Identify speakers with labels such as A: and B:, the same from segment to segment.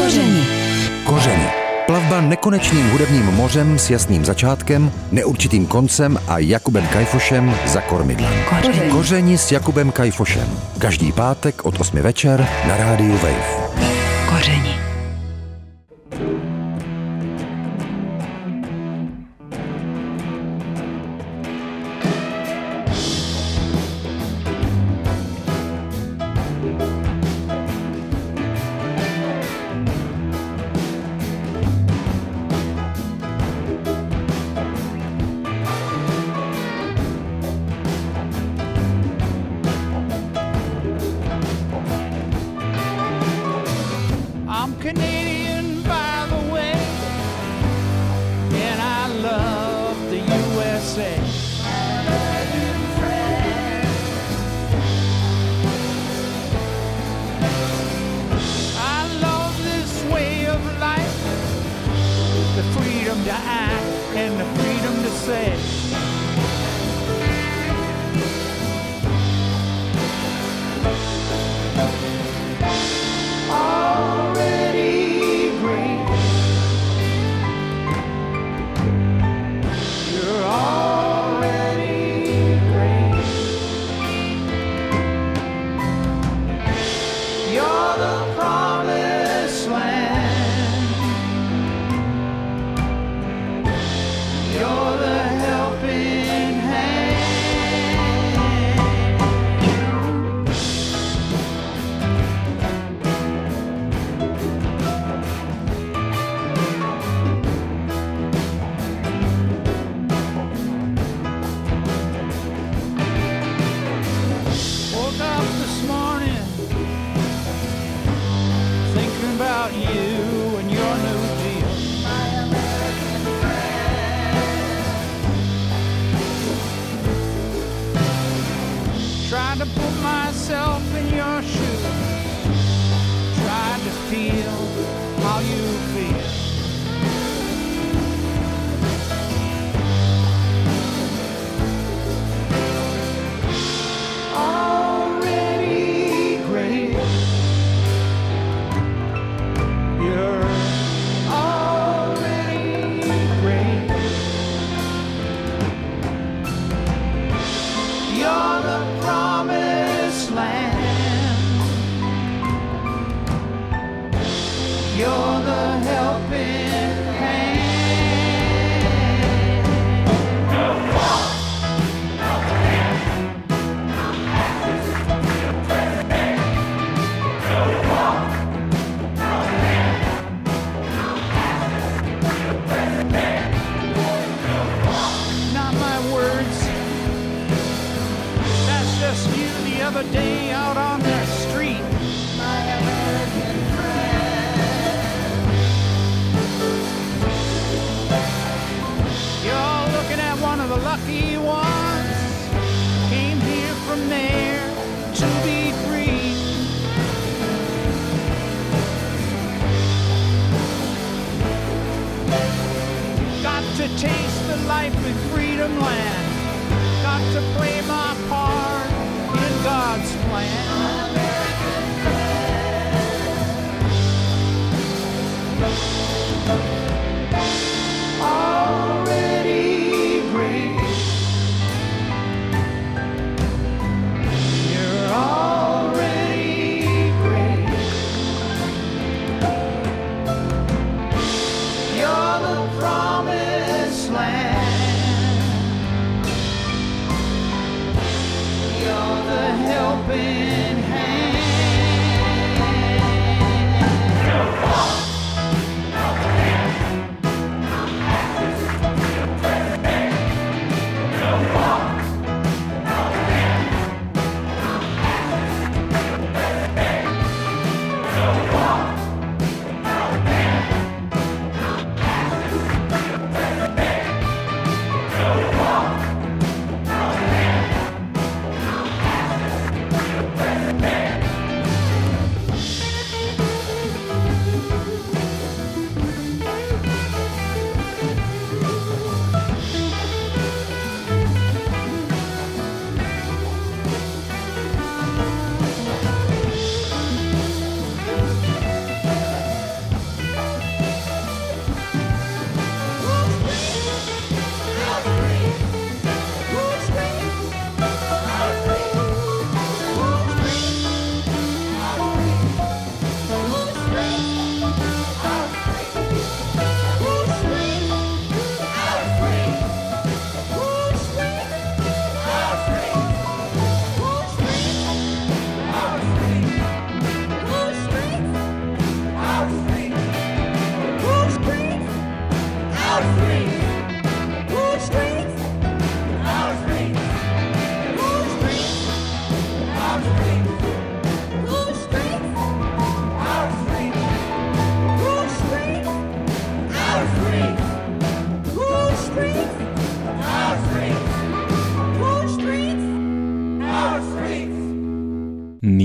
A: Kořeni.
B: Kořeny. Plavba nekonečným hudebním mořem s jasným začátkem, neurčitým koncem a Jakubem Kajfošem za kormidlem. Kořeni s Jakubem Kajfošem. Každý pátek od 8 večer na rádiu Wave.
A: Kořeni.
C: I'm Canadian, by the way, and I love the USA. I love this way of life, the freedom to act and the freedom to say. Trying to put myself in your shoes, trying to feel how you feel. Already great, you're already great. You're the promised land. You're the helping hand. Not my words. That's just you the other day out on the street. My American friend. You're looking at one of the lucky ones. Came here from there to be free. Got to taste the life in freedom land. Got to play my part in God's plan. Already great. You're already great. You're the promised land. You're the helping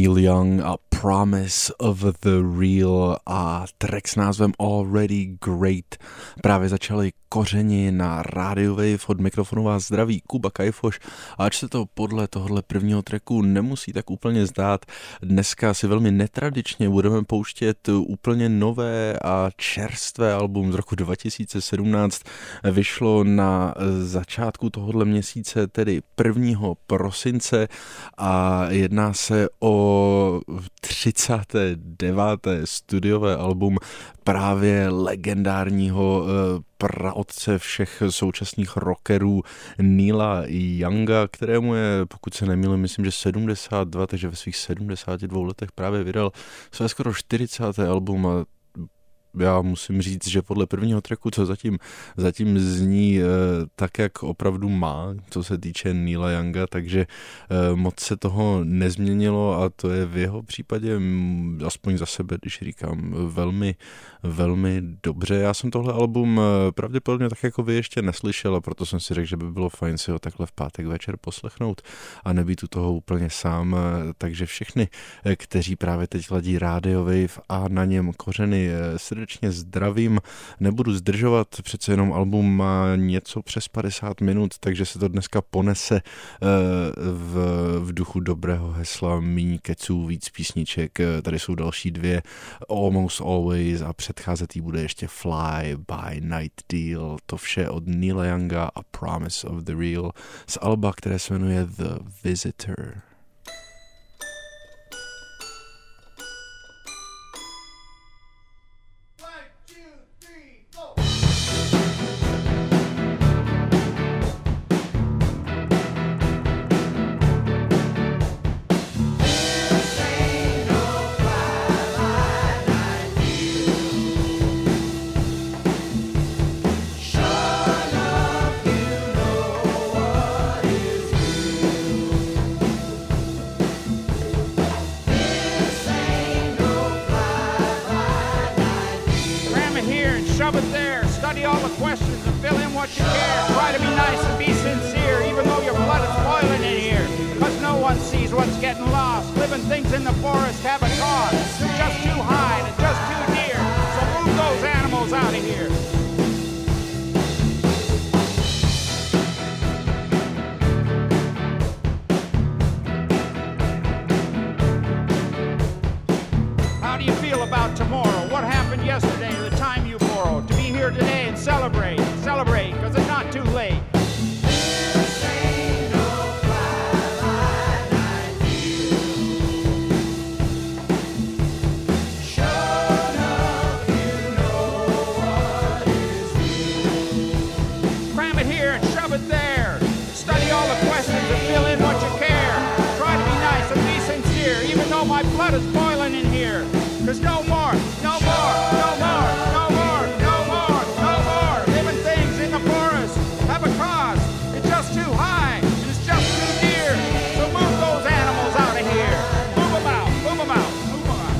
A: Neil Young a Promise of the Real a track s názvem Already Great. Právě začaly Kořeni na Radio Wave, od mikrofonu vás zdraví Kuba Kajfoš, a ač se to podle tohohle prvního tracku nemusí tak úplně zdát, dneska si velmi netradičně budeme pouštět úplně nové a čerstvé album z roku 2017. Vyšlo na začátku tohohle měsíce, tedy 1. prosince, a jedná se o 39. studiové album právě legendárního praotce všech současných rockerů Neila Younga, kterému je, pokud se nemýlím, myslím, že 72, takže ve svých 72 letech právě vydal své skoro 40. album. A já musím říct, že podle prvního tracku, co zatím zní tak, jak opravdu má, co se týče Neila Younga, takže moc se toho nezměnilo a to je v jeho případě, aspoň za sebe, když říkám, velmi, velmi dobře. Já jsem tohle album pravděpodobně tak jako vy ještě neslyšel, a proto jsem si řekl, že by bylo fajn si ho takhle v pátek večer poslechnout a nebýt u toho úplně sám. Takže všechny, kteří právě teď ladí Radio Wave a na něm Kořeny, srdečně zdravím. Nebudu zdržovat, přece jenom album má něco přes 50 minut, takže se to dneska ponese v duchu dobrého hesla míň keců, víc písniček. Tady jsou další dvě, Almost Always, a předcházet jí bude ještě Fly by Night Deal. To vše od Neila Younga a Promise of the Real z alba, které se jmenuje The Visitor.
C: What's getting lost? Living things in the forest have a cost. Just too high and just too dear. So move those animals out of here. How do you feel about tomorrow? What happened yesterday, the time you borrowed? To be here today and celebrate, because it's not too late. My blood is boiling in here. There's no more, no more, no more, no more, no more, no more. Living things in the forest have a cost. It's just too high and it's just too dear. So move those animals out of here. Move them out, move them out, move them out.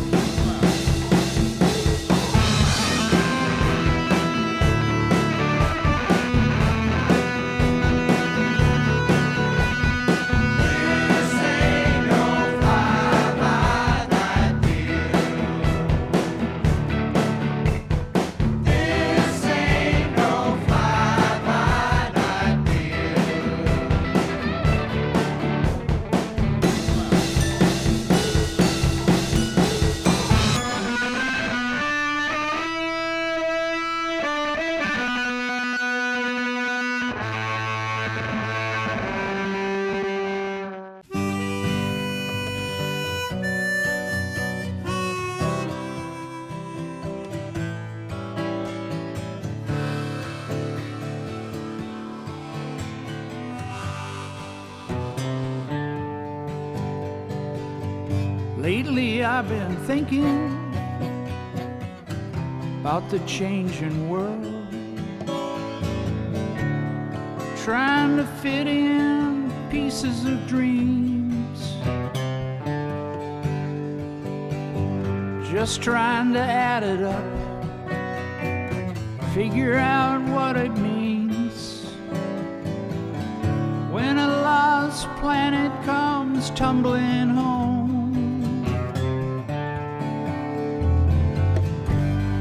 C: Lately I've been thinking about the changing world, trying to fit in pieces of dreams, just trying to add it up, figure out what it means when a lost planet comes tumbling home.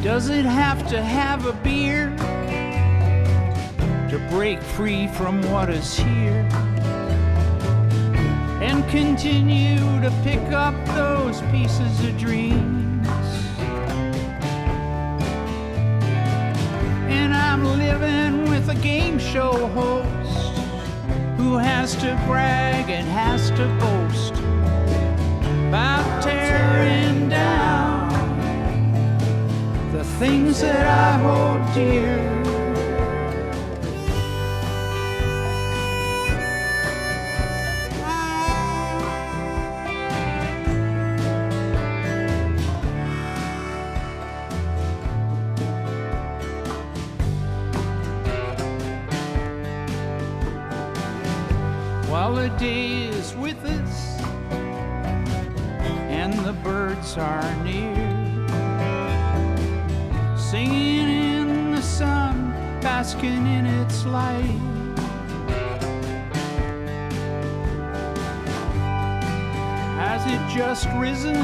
D: Does it have to have a beer to break free from what is here and continue to pick up those pieces of dreams? And I'm living with a game show host who has to brag and has to boast about tearing down the things that I hold dear. While the day is with us and the birds are near, singing in the sun, basking in its light. Has it just risen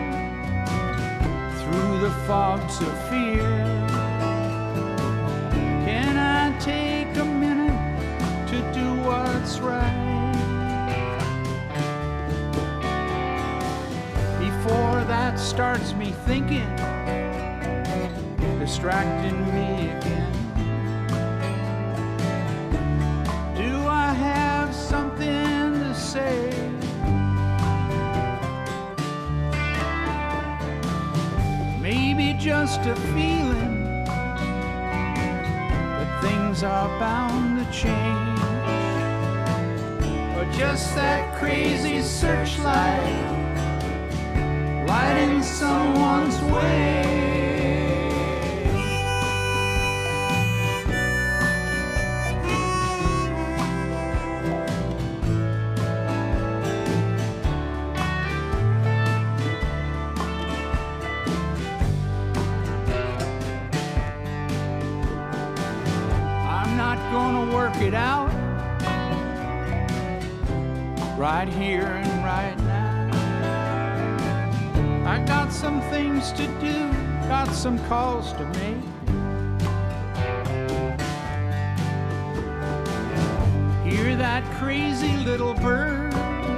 D: through the fogs of fear? Can I take a minute to do what's right before that starts me thinking, distracting me again? Do I have something to say? Maybe just a feeling that things are bound to change, or just that crazy searchlight lighting someone's way. I'm not gonna work it out right here and right now. I got some things to do, got some calls to make. Hear that crazy little bird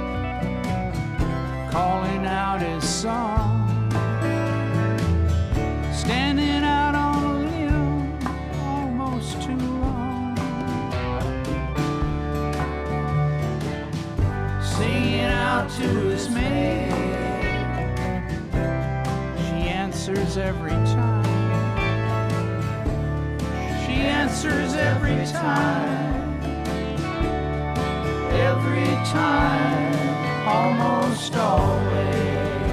D: calling out his song, standing out on a limb almost too long, singing out to his mate. Answers every time. She answers every time. Every time, almost always.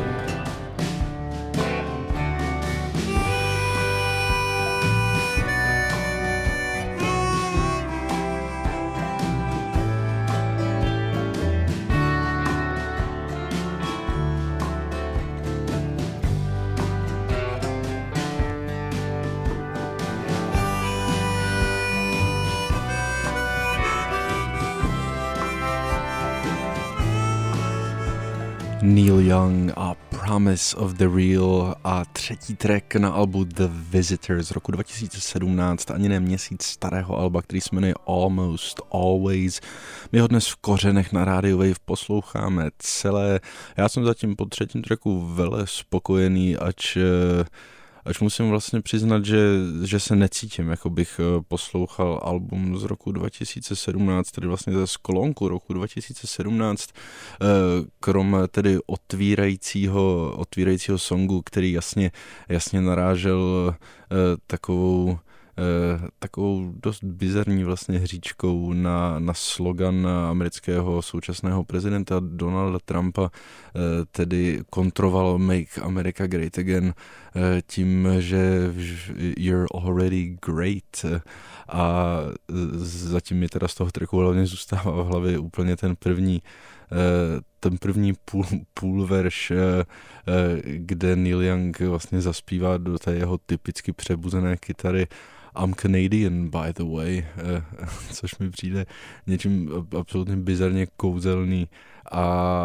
A: Neil Young a Promise of the Real a třetí track na albu The Visitor z roku 2017, ani ne měsíc starého alba, který se jmenuje Almost Always. My ho dnes v kořenech na Radio Wave posloucháme celé. Já jsem zatím po třetím tracku vele spokojený, ač musím vlastně přiznat, že se necítím, jako bych poslouchal album z roku 2017, tedy vlastně ze sklonku roku 2017, krom tedy otvírajícího songu, který jasně narážel takovou dost bizarní vlastně hříčkou na slogan amerického současného prezidenta Donalda Trumpa, tedy kontroval Make America Great Again tím, že you're already great, a zatím mi teda z toho tracku hlavně zůstává v hlavě úplně ten první půl verš, kde Neil Young vlastně zaspívá do té jeho typicky přebuzené kytary I'm Canadian, by the way, což mi přijde něčím absolutně bizarně kouzelný, a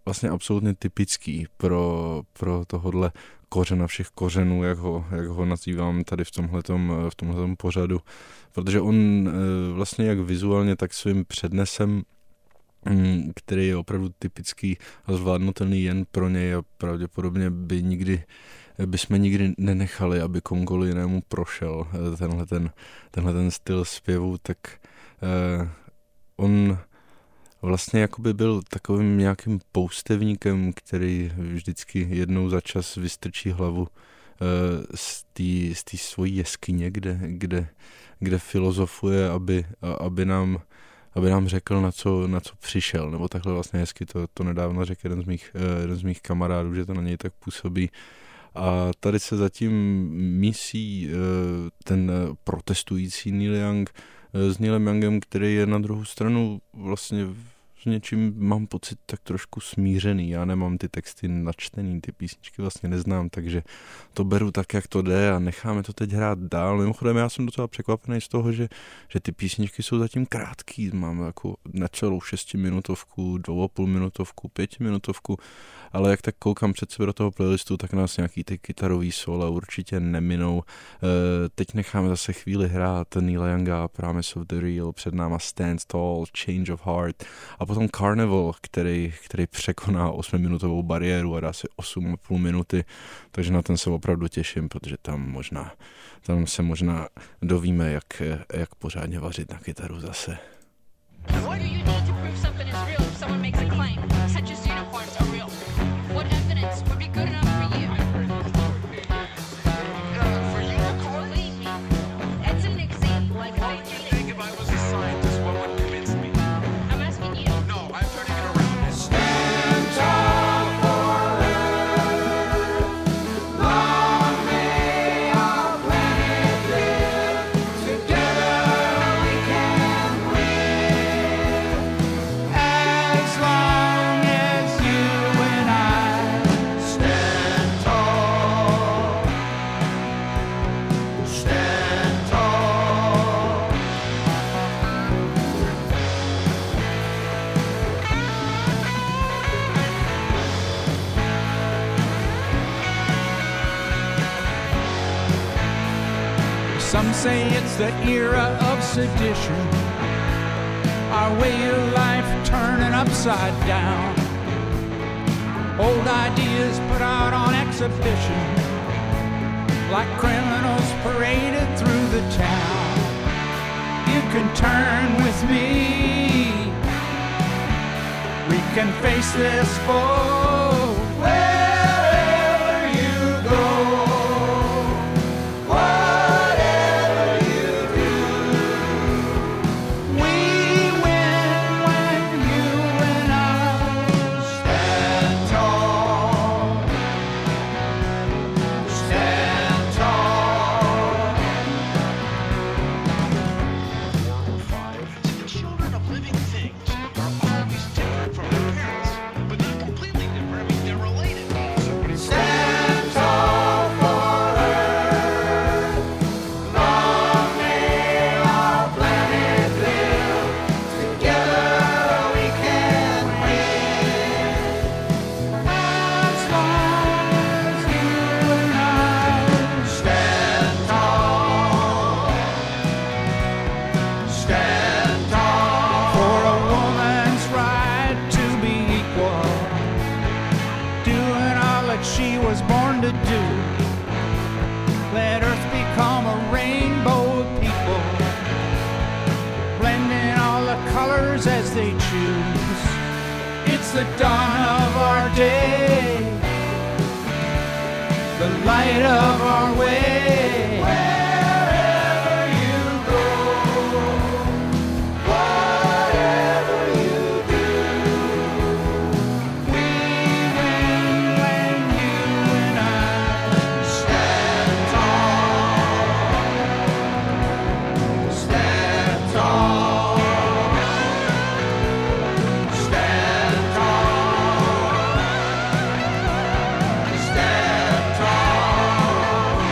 A: vlastně absolutně typický pro tohodle kořena všech kořenů, jak ho nazývám tady v tomhletom pořadu, protože on vlastně jak vizuálně, tak svým přednesem, který je opravdu typický a zvládnutelný jen pro něj a pravděpodobně bychom nikdy nenechali, aby komukoli jinému prošel tenhle ten styl zpěvu, tak on vlastně jakoby byl takovým nějakým poustevníkem, který vždycky jednou za čas vystrčí hlavu z té svojí jeskyně, kde filozofuje, aby nám řekl, na co přišel, nebo takhle vlastně hezky to nedávno řekl jeden z mých kamarádů, že to na něj tak působí. A tady se zatím mísí ten protestující Neil Young s Neilem Youngem, který je na druhou stranu vlastně s něčím, mám pocit, tak trošku smířený. Já nemám ty texty načtený, ty písničky vlastně neznám, takže to beru tak, jak to jde a necháme to teď hrát dál. Mimochodem, já jsem docela překvapený z toho, že ty písničky jsou zatím krátký. Máme jako necelou 6minutovku, 2,5 minutovku, 5 minutovku, ale jak tak koukám před sebe do toho playlistu, tak nás nějaký ty kytarový sola určitě neminou. Teď necháme zase chvíli hrát Neila Younga, Promise of the Real, před náma Stand Tall, Change of Heart a potom Carnival, který překoná 8minutovou bariéru a dá si 8,5 minuty, takže na ten se opravdu těším, protože tam se možná dovíme, jak pořádně vařit na kytaru zase.
D: Some say it's the era of sedition, our way of life turning upside down, old ideas put out on exhibition, like criminals paraded through the town. You can turn with me, we can face this foe. As they choose, it's the dawn of our day, the light of our way. Wherever you go, whatever you do, we win when you and I stand tall, stand tall. Stand tall.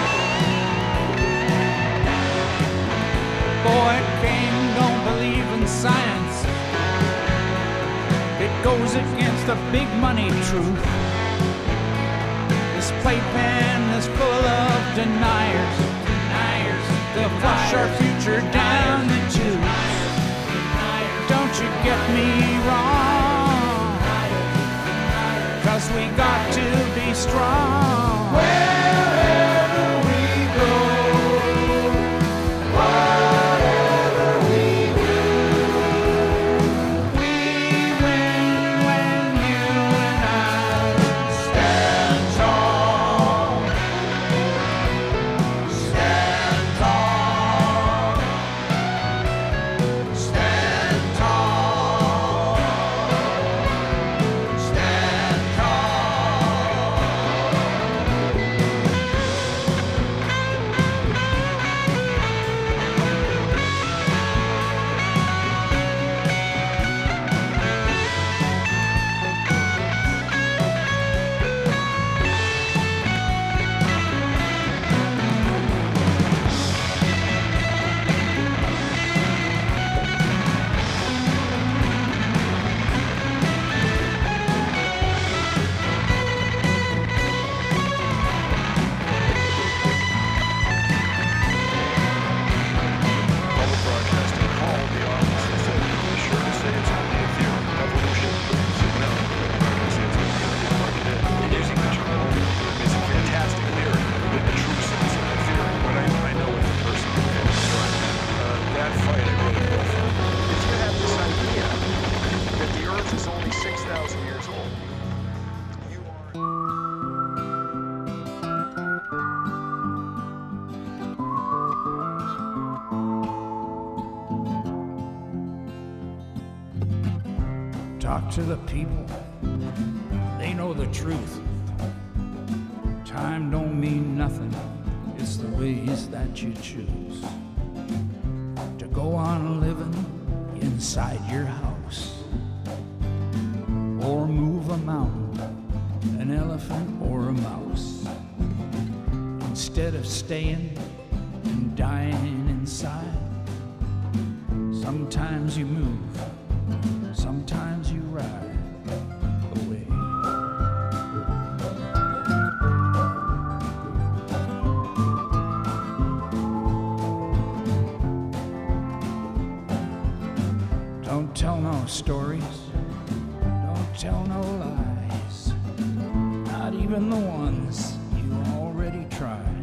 D: big money truth. This playpen is full of deniers. They'll flush our future down the tubes. Don't you get me wrong, 'cause we got to be strong. Wherever we go, whatever we do, we win when you and I stand tall. Stand tall. Stand tall. Stand tall.
E: Public Broadcasting called the office and said, be sure to say it's only a theory. Evolution. I said, no. I said, it's only a theory. You're using the term only. It's a fantastic theory in the true sense of the theory, but I know it personally. That fight I really go for. If you have this idea that the Earth is only 6,000 years old, you are...
D: Talk to the people, they know the truth. Time don't mean nothing, it's the ways that you choose to go on living inside your house, or move a mountain, an elephant or a mouse, instead of staying and dying inside. Sometimes you move, sometimes you ride away. Don't tell no stories, don't tell no lies, not even the ones you already tried.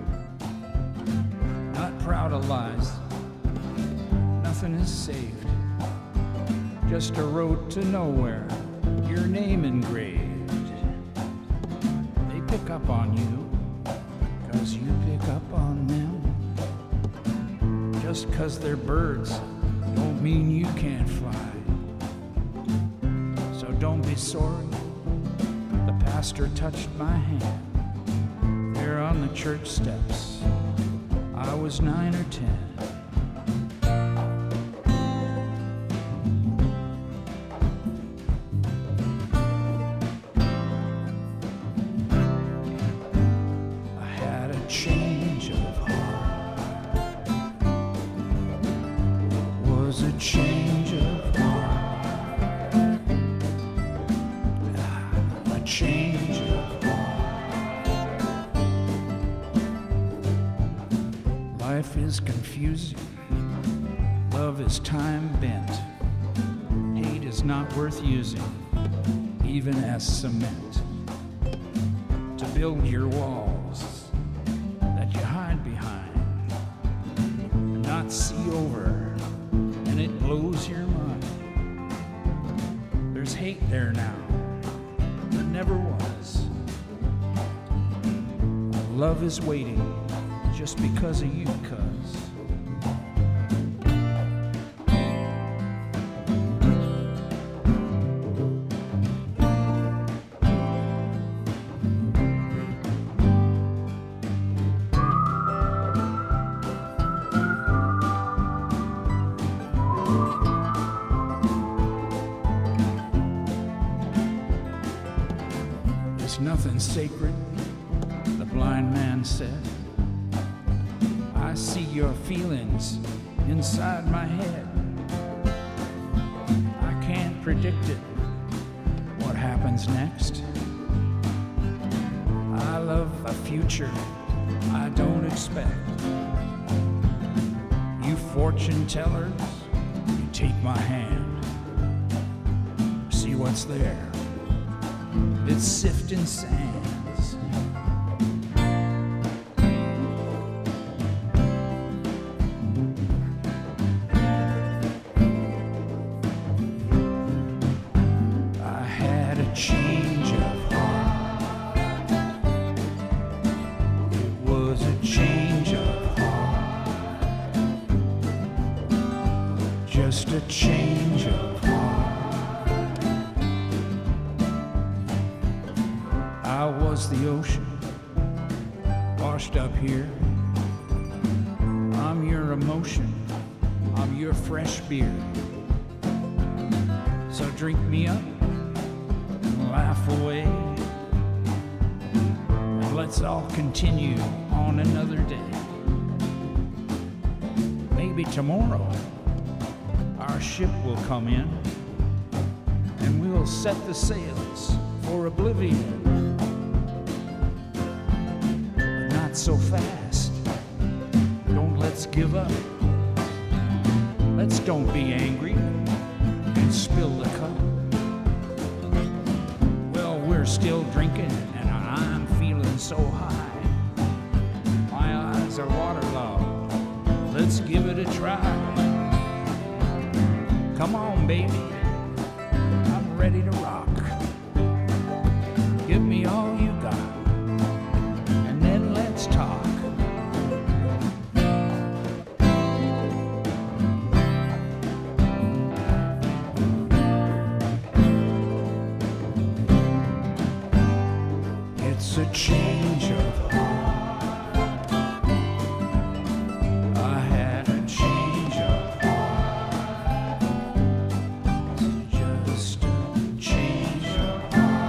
D: Not proud of lies, nothing is saved. Just a road to nowhere, your name engraved. They pick up on you, 'cause you pick up on them. Just 'cause they're birds, don't mean you can't fly. So don't be sorry, the pastor touched my hand. There on the church steps, I was 9 or 10. Life is confusing, love is time bent, hate is not worth using, even as cement, to build your walls that you hide behind, and not see over, and it blows your mind. There's hate there now, but never was. Love is waiting just because of you, cuz. There's nothing sacred, the blind man said. I see your feelings inside my head. I can't predict it, what happens happens next. I love a future I don't expect. You fortune tellers, you take my hand. See what's there? It's sifting sands. I had a change of heart. It was a change of heart. Just a change of heart. I was the ocean, washed up here. I'm your emotion, I'm your fresh beer. So drink me up and laugh away, and let's all continue on another day. Maybe tomorrow our ship will come in and we'll set the sails for oblivion. But not so fast. Don't let's give up. Let's don't be angry and spill the cup. Well, we're still drinking and I'm feeling so high. My eyes are waterlogged. Let's give it a try. Come on, baby, I'm ready to rock. Give me all you got, and then let's talk. It's a change of heart. I had a change of heart. Just a change of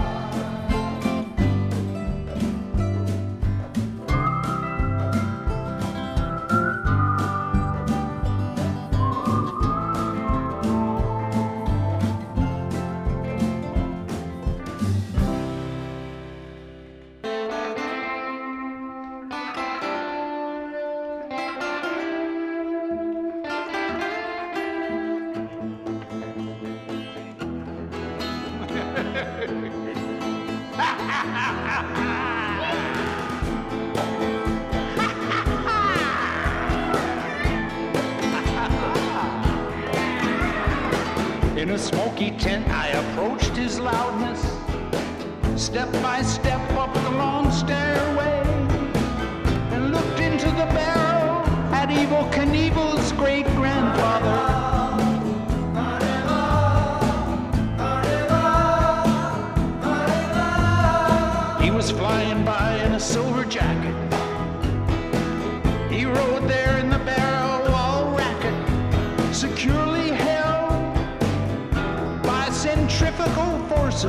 F: In a smoky tent, I approached his loudness, step by step up the long stairway, and looked into the barrel at Evel Knievel's great-grandfather. He was flying by in a silver jacket. He rode there in the barrel all racket, securely held by centrifugal forces.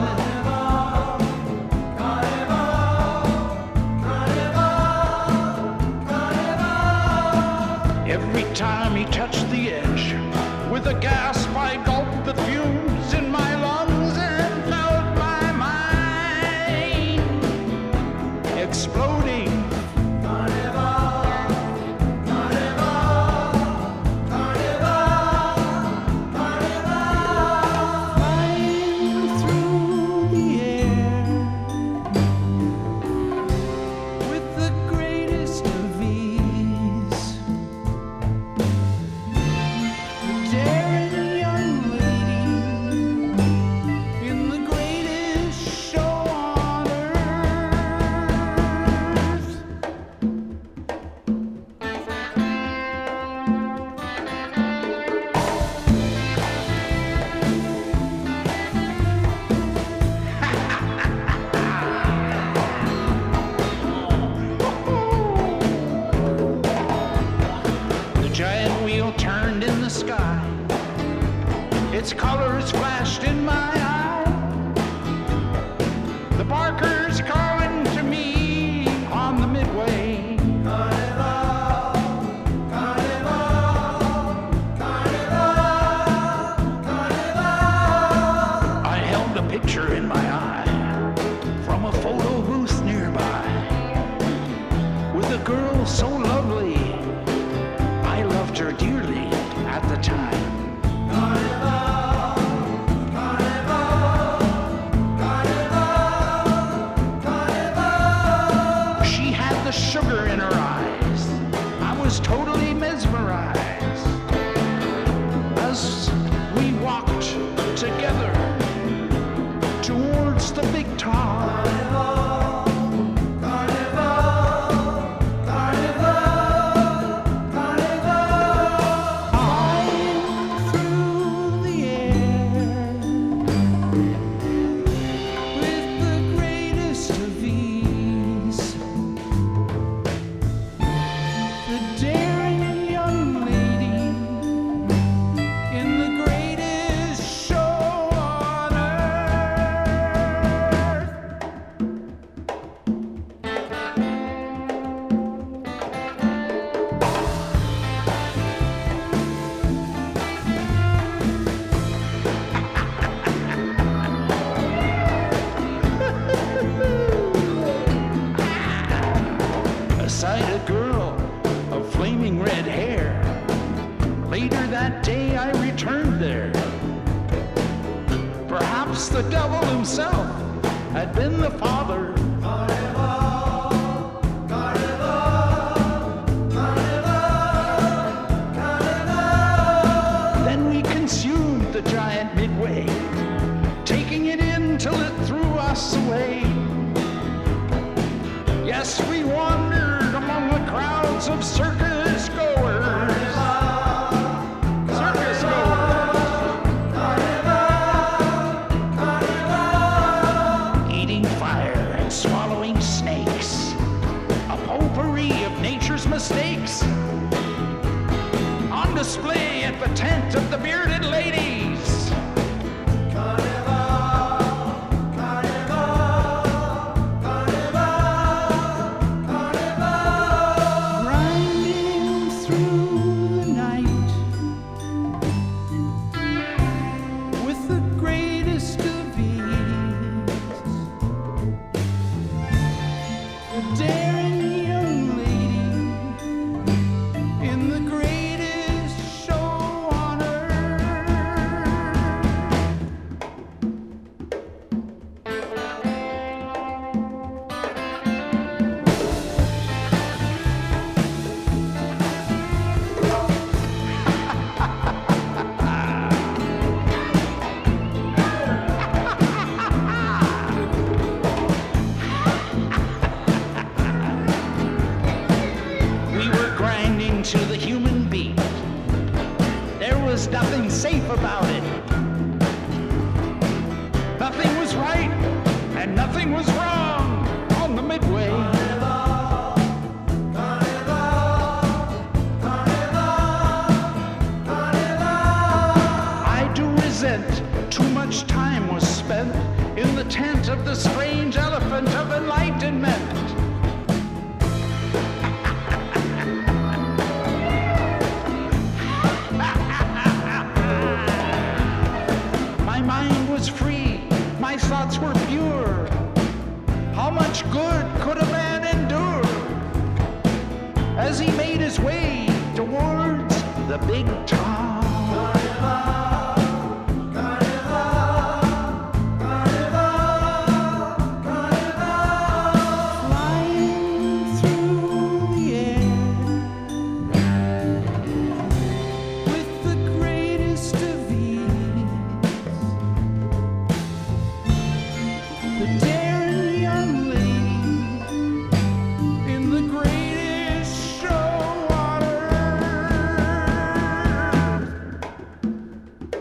F: Every time he touched the edge, with a gasp I gulped the fumes in my lungs and felt my mind exploding. Flying through the air with the greatest of ease. Daring young lady in the greatest show on earth. The giant wheel turned in the sky. Its colors flashed in my eye. The barkers calling to me on the midway. I held the picture in my eye. was totally mesmerized as we walked together towards the big top. The devil himself had been the father. Carnival, carnival, carnival, carnival. Then we consumed the giant midway, taking it in till it threw us away. Yes, we wandered among the crowds of circus goers. Mistakes on display at the tent of the bearded ladies. Carnival, carnival, carnival, carnival. Grinding through the night with the greatest of ease. The daring young lady in the greatest show on earth. We were grinding to the human beat. There was nothing safe about it. Nothing was right and nothing was wrong on the midway. Carnival, carnival, carnival, carnival. I do resent too much time was spent in the tent of the strange elephant of enlightenment. My mind was free, my thoughts were pure. How much good could a man endure as he made his way towards the big top? Flying through the air with the greatest of ease. The daring young lady in the greatest show on earth.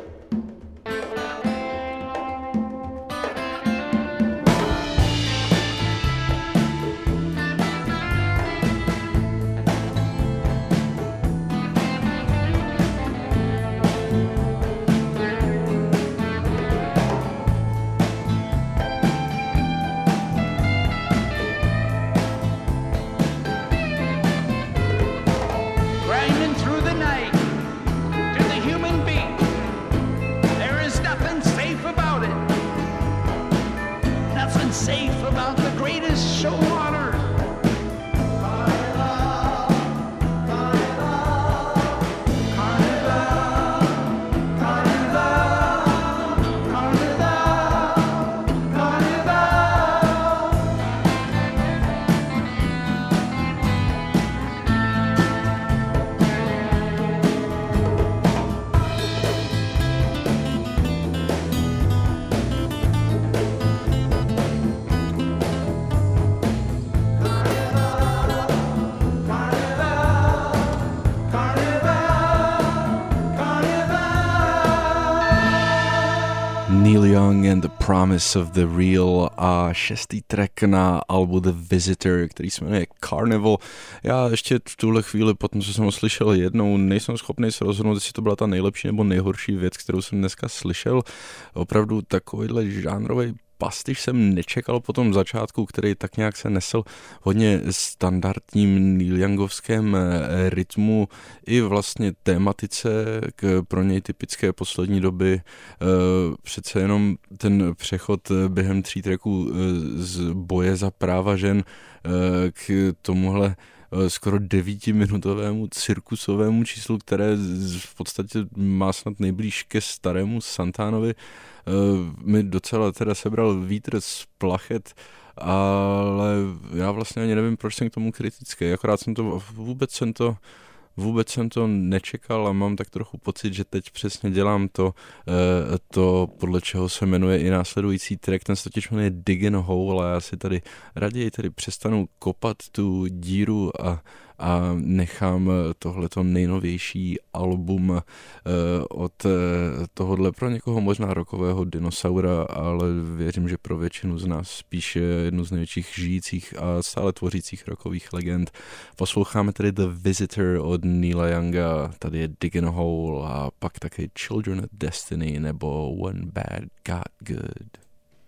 A: Young and the Promise of the Real a 6. track na albu The Visitor, který se jmenuje Carnival. Já ještě v tuhle chvíli, potom co jsem ho slyšel jednou, nejsem schopný se rozhodnout, jestli to byla ta nejlepší nebo nejhorší věc, kterou jsem dneska slyšel. Opravdu takovýhle žánrový pastiš jsem nečekal po tom začátku, který tak nějak se nesl hodně standardním Neil Youngovském rytmu i vlastně tématice pro něj typické poslední doby. Přece jenom ten přechod během 3 tracků z boje za práva žen k tomuhle skoro 9minutovému cirkusovému číslu, které v podstatě má snad nejblíž ke starému Santanovi, mi docela teda sebral vítr z plachet, ale já vlastně ani nevím, proč jsem k tomu kritický. Akorát jsem to, vůbec jsem to nečekal a mám tak trochu pocit, že teď přesně dělám to podle čeho se jmenuje i následující track, ten se totiž jmenuje Diggin' a Hole a já si tady raději přestanu kopat tu díru a nechám tohleto nejnovější album od tohohle pro někoho možná rockového dinosaura, ale věřím, že pro většinu z nás spíš jednu z největších žijících a stále tvořících rockových legend. Posloucháme tedy The Visitor od Neila Younga, tady je Diggin' a Hole a pak také Children of Destiny nebo When Bad Got Good.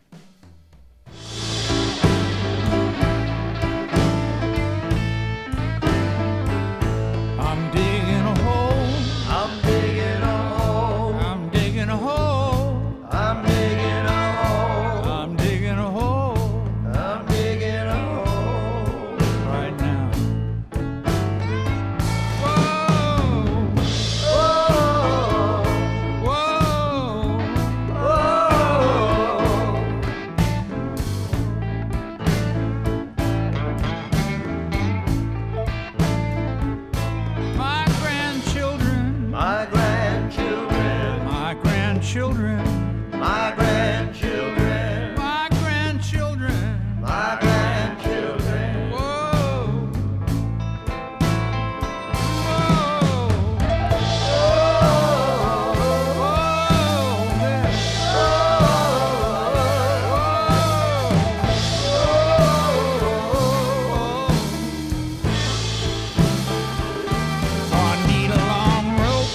D: I'm digging a hole. I'm digging a hole. I'm digging a hole. I'm digging a hole. I'm digging a hole. I'm digging a hole right now. Whoa. Whoa. Whoa. Whoa. My grandchildren, my grandchildren, my grandchildren, my grandchildren, my grandchildren, my grandchildren. Whoa, whoa, whoa, yeah. I need a long rope.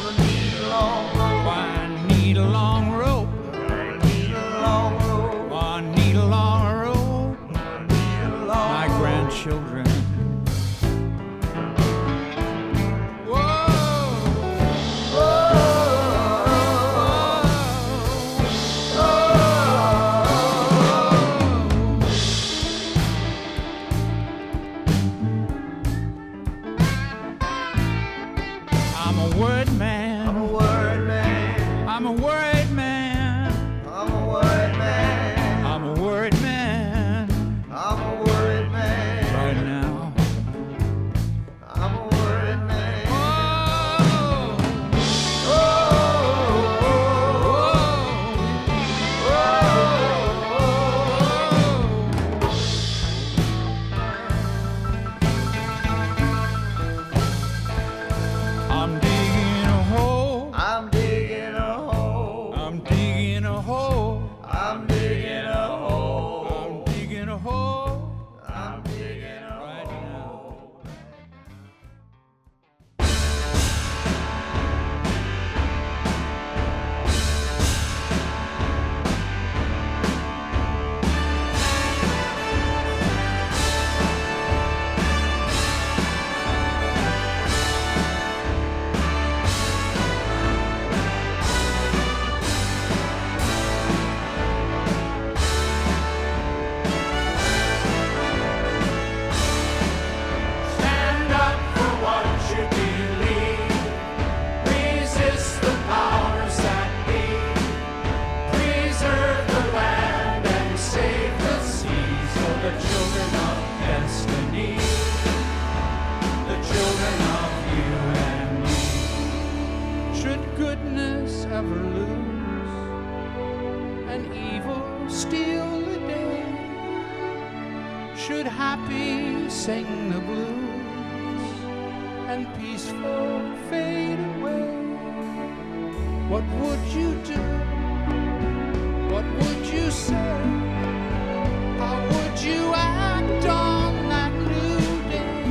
D: I need a long rope. I need a long rope. I need a long rope. My grandchildren. Whoa. I'm a word man. I'm a word man. I'm a word man. I'm a word man. I'm a word man. I'm a word man. Right now. I'm a word man. Whoa. Whoa. I'm digging a hole. I'm digging a hole. I'm digging a hole. I'm digging a hole. I'm digging a hole. I'm digging a hole right now.
G: Stand up for what you believe. Resist the powers that be. Preserve the land and save the seas for the children of destiny. The children of you and me.
D: Should goodness ever lose and evil steal the day? Should happy sing the blues and peaceful fade away? What would you do? What
F: say? How would you act on that new day?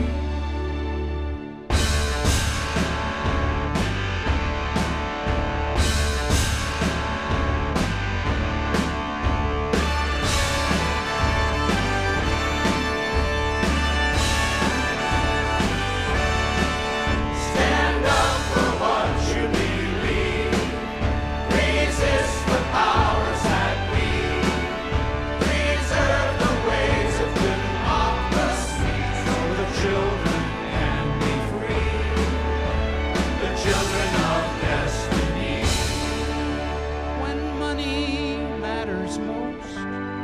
G: Stand up for what you believe. Resist the powers that be. Preserve the ways of democracy for the children and be free. The children of destiny.
F: When money matters most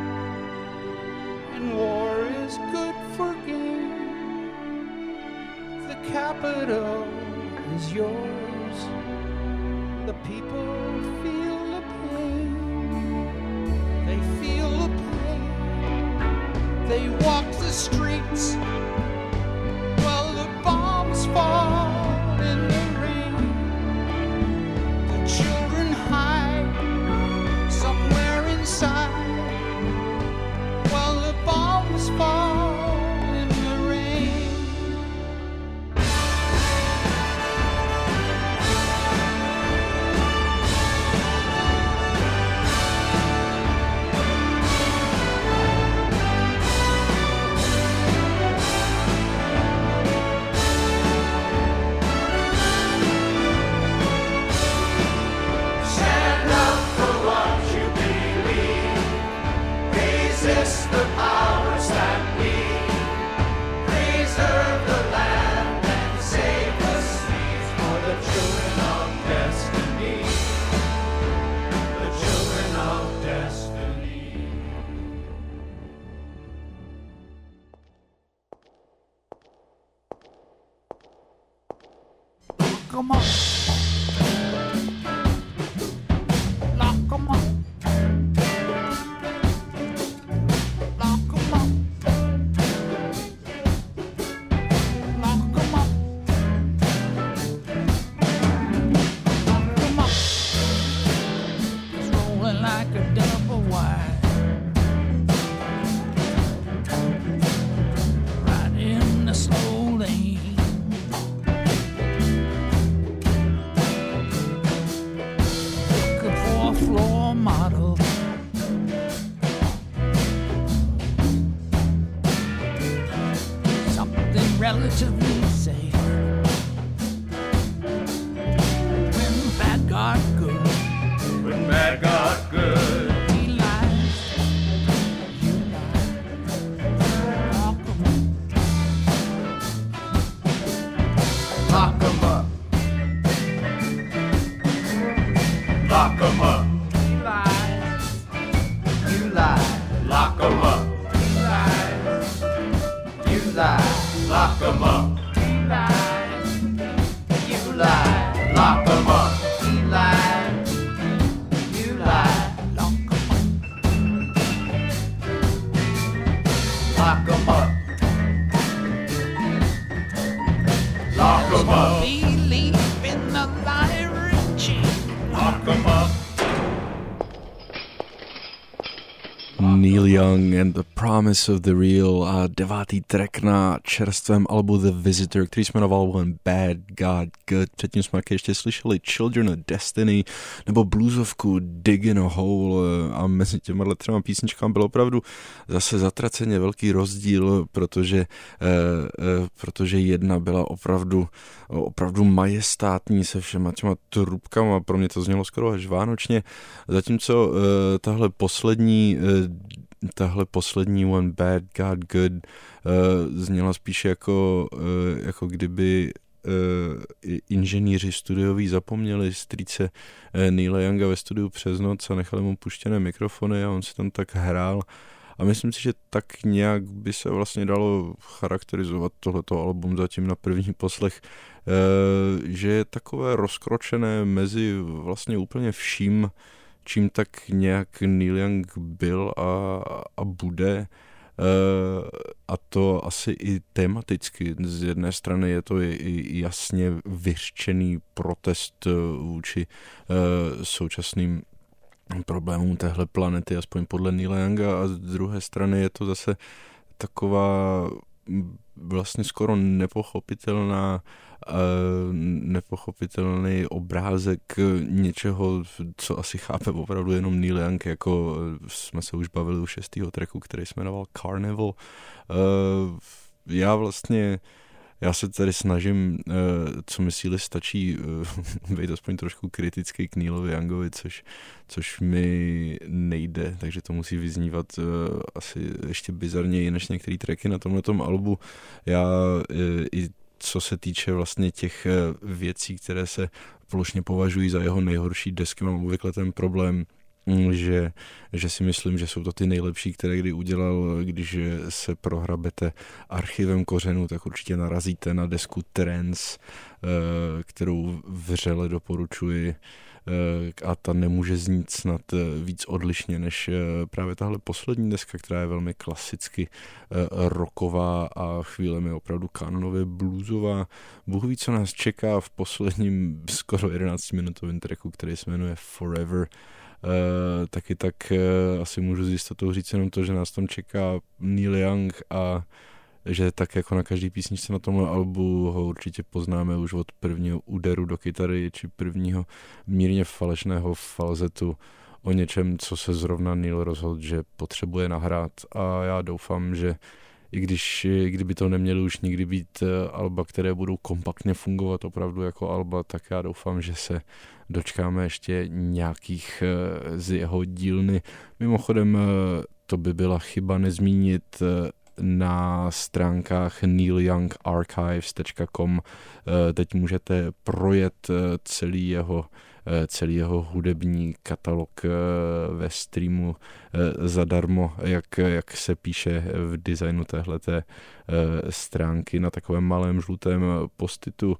F: and war is good for gain, the capital is yours. The people feel the pain. They feel the pain. They walk the streets while the bombs fall in the rain. The children hide somewhere inside while the bombs fall in the rain.
G: Stand up for what you believe. Resist the powers that be. Preserve the land and save the seas for the children of destiny. The children of destiny.
F: Come on. Lock 'em up. Lock 'em up. Lock 'em up. Lock 'em up. It's rolling like a double wide. Right in the slow lane. Looking for a floor model. Something relatively safe. When bad got good,
G: When bad got good.
F: he lies. You lie. Lock 'em up.
G: Lock 'em up. Lock 'em up.
F: He lies.
G: You lie. Lock 'em up.
F: He lies.
G: You lie. Lock 'em up.
F: He lies.
G: You lie. Lock 'em up.
F: He lies.
G: You lie.
F: Lock 'em up.
G: Lock 'em up. Lock 'em up.
F: Believe in the iron chain.
G: Lock 'em up.
A: Neil Young and The Promise of the Real a 9. track na čerstvém albu The Visitor, který jsme jmenoval When Bad Got Good. Předtím jsme ještě slyšeli Children of Destiny nebo bluesovku Dig in a Hole a mezi těma třema písničkami byl opravdu zase zatraceně velký rozdíl, protože jedna byla opravdu majestátní se všema těma trubkama, pro mě to znělo skoro až vánočně, zatímco tahle poslední When Bad Got Good zněla spíš jako kdyby inženýři studioví zapomněli strýce Neila Younga ve studiu přes noc a nechali mu puštěné mikrofony a on si tam tak hrál. A myslím si, že tak nějak by se vlastně dalo charakterizovat tohleto album zatím na první poslech, že je takové rozkročené mezi vlastně úplně vším, čím tak nějak Neil Young byl a bude. A to asi i tematicky. Z jedné strany je to i jasně vyřčený protest vůči současným problémům téhle planety, aspoň podle Neila Younga, a z druhé strany je to zase taková vlastně skoro nepochopitelný obrázek něčeho, co asi chápe opravdu jenom Neil Young, jako jsme se už bavili u 6. tracku, který se jmenoval Carnival. Já se tady snažím, co mi síly stačí, být aspoň trošku kritický k Neilovi Youngovi, což mi nejde, takže to musí vyznívat asi ještě bizarněji než některé tracky na tomhletom albu. Já i co se týče vlastně těch věcí, které se plošně považují za jeho nejhorší desky, mám obvykle ten problém, že si myslím, že jsou to ty nejlepší, které kdy udělal. Když se prohrabete archivem kořenů, tak určitě narazíte na desku Trance, kterou vřele doporučuji, a ta nemůže znít snad víc odlišně než právě tahle poslední deska, která je velmi klasicky rocková a chvílemi opravdu kanonově bluesová. Bůh ví, co nás čeká v posledním skoro 11-minutovém tracku, který se jmenuje Forever. Taky tak asi můžu s jistotou říct jenom to, že nás tam čeká Neil Young a že tak jako na každý písničce na tomhle albu ho určitě poznáme už od prvního úderu do kytary či prvního mírně falešného falzetu o něčem, co se zrovna Neil rozhodl, že potřebuje nahrát, a já doufám, že i kdyby to neměly už nikdy být alba, které budou kompaktně fungovat opravdu jako alba, tak já doufám, že se dočkáme ještě nějakých z jeho dílny. Mimochodem, to by byla chyba nezmínit na stránkách neilyoungarchives.com. Teď můžete projet celý jeho hudební katalog ve streamu zadarmo, jak se píše v designu téhleté stránky na takovém malém žlutém postitu.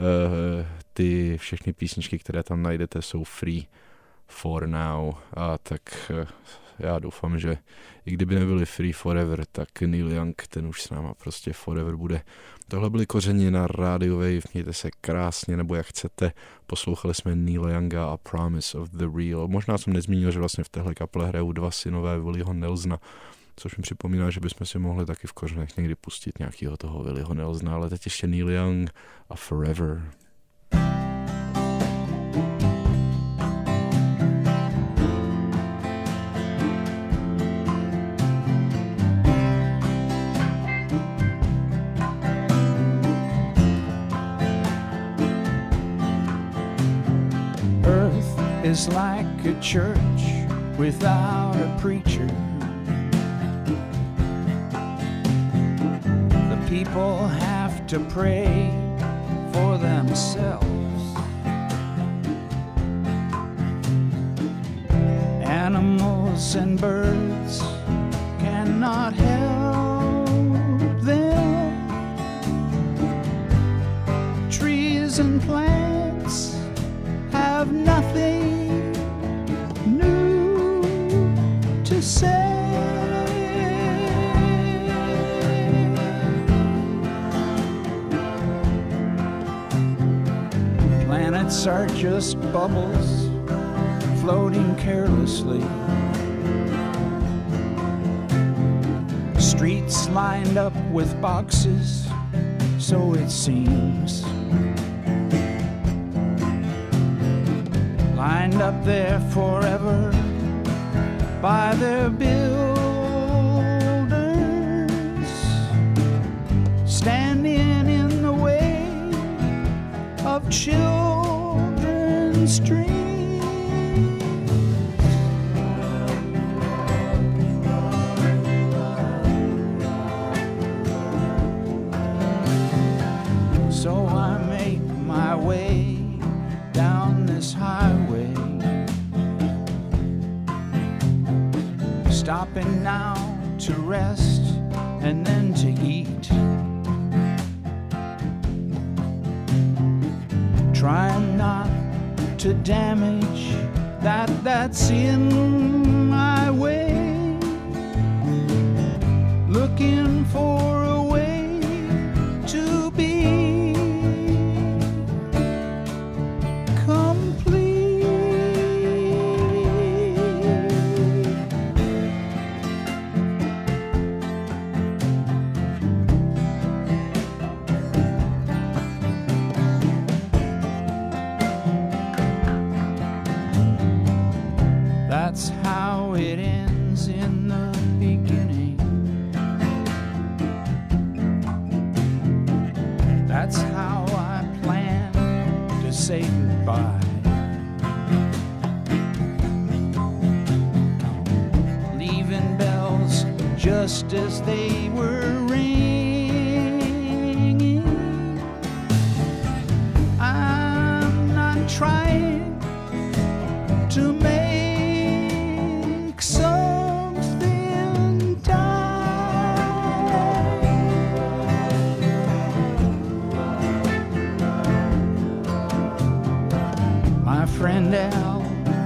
A: Ty všechny písničky, které tam najdete, jsou free for now, a tak já doufám, že i kdyby nebyly free forever, tak Neil Young, ten už s náma prostě forever bude. Tohle byly Kořeni na Radio Wave, mějte se krásně, nebo jak chcete. Poslouchali jsme Neila Younga a Promise of the Real. Možná jsem nezmínil, že vlastně v téhle kaple hrajou dva synové Willyho Nelsona, což mi připomíná, že bychom si mohli taky v Kořenech někdy pustit nějakého toho Willyho Nelsona, ale teď ještě Neil Young a Forever.
D: Is like a church without a preacher. The people have to pray for themselves. Animals and birds cannot help them. Trees and plants have nothing to say. Planets are just bubbles floating carelessly. Streets lined up with boxes, so it seems. Lined up there forever by their builders, standing in the way of children's dreams. So I make my way down this highway, stopping now to rest and then to eat, trying not to damage that's in my way, looking for a way to be complete. say goodbye. Leaving bells just as they were ringing. I'm not trying to make something die. My friend Al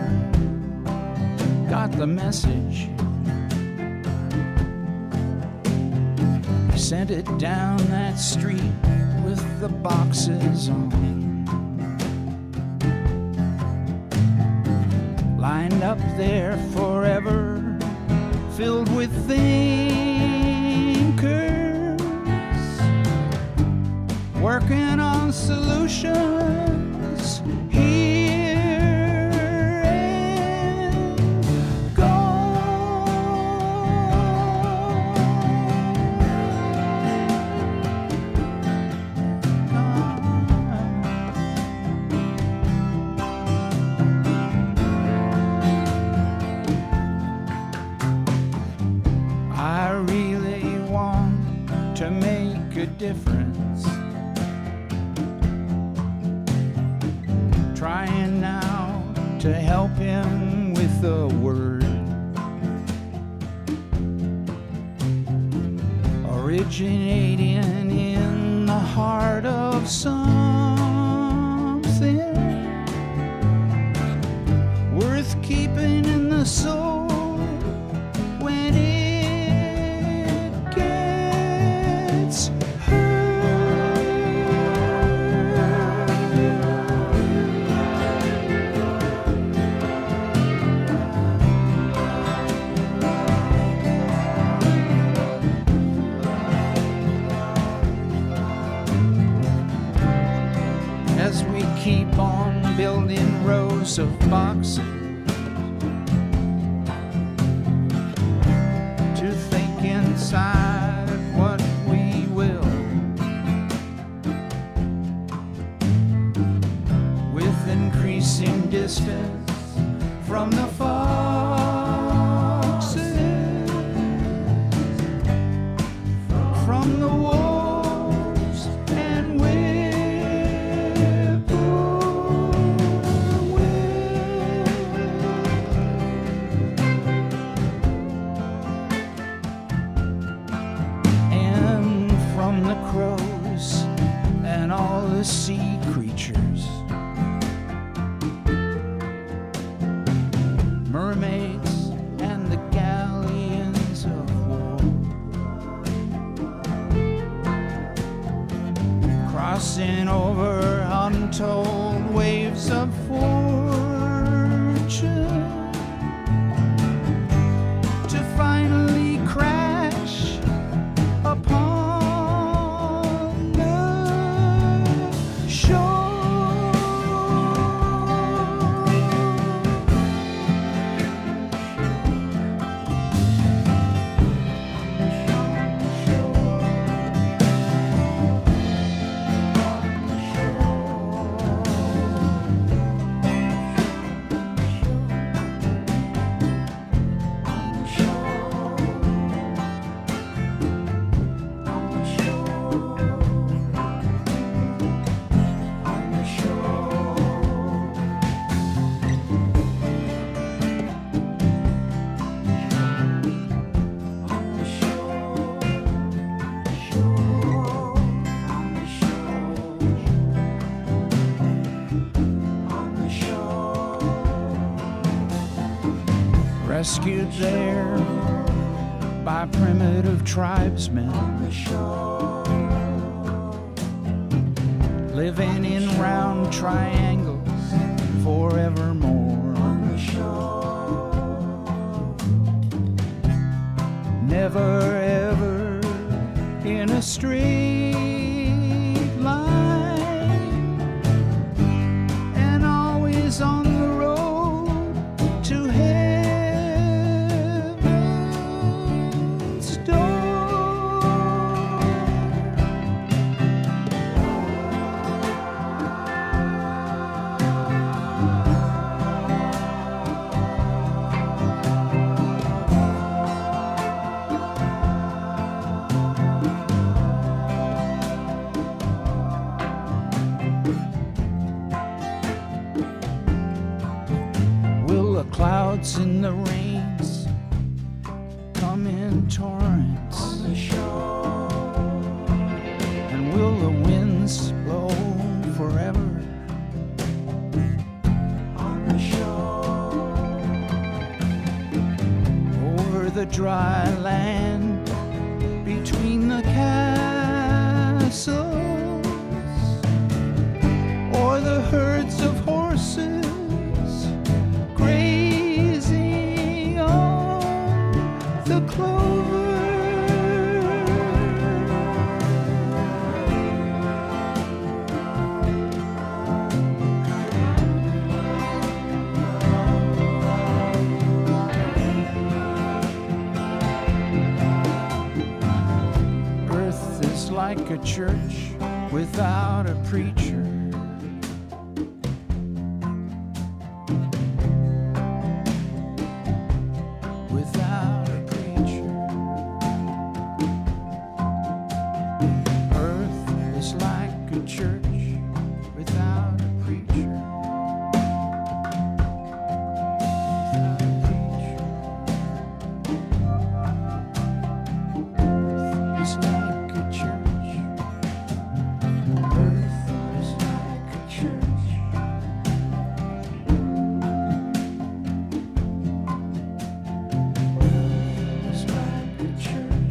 D: got the message. He sent it down that street with the boxes on. Lined up there forever, filled with thinkers, working on solutions here and I really want to make a difference. Trying now to help him with a word. Originating in the heart of something worth keeping in the soul when it gets as we keep on building rows of boxes to think inside what we will, with increasing distance from the foxes, from the wolves and and from the crows and all the sea creatures, mermaids and the galleons of war, crossing over untold waves of fortune to finally crash upon the shore. Rescued there by primitive tribesmen, living in round triangles forevermore. Never ever in a straight line, and always on the road to heaven's door. clouds and the rains come in torrents on the shore. And will the winds blow forever on the shore? Over the dry land between the castles, or the herds of horses grazing on the clover. Earth is like a church without a preacher. Without a preacher. Earth is like a church without a preacher. Without a preacher. Earth is like a church. Earth is like a church. It's like a church.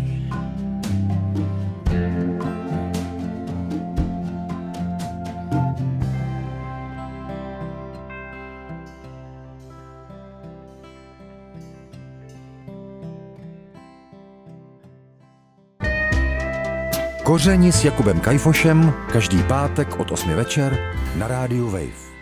B: Kořeni s Jakubem Kajfošem každý pátek od 8 večer na rádiu Wave.